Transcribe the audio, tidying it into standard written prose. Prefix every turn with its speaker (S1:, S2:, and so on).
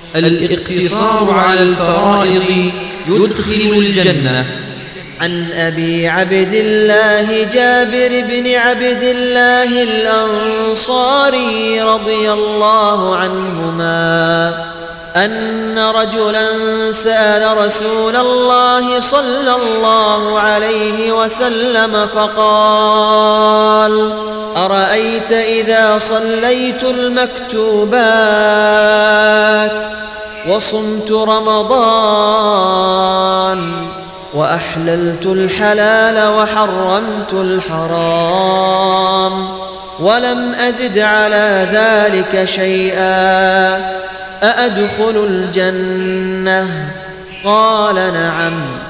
S1: الاقتصار على الفرائض يدخل الجنة.
S2: عن أبي عبد الله جابر بن عبد الله الأنصاري رضي الله عنهما أن رجلا سأل رسول الله صلى الله عليه وسلم فقال: أرأيت إذا صليت المكتوبات وصمت رمضان وأحللت الحلال وحرمت الحرام ولم أزد على ذلك شيئا أأدخل الجنة؟ قال: نعم.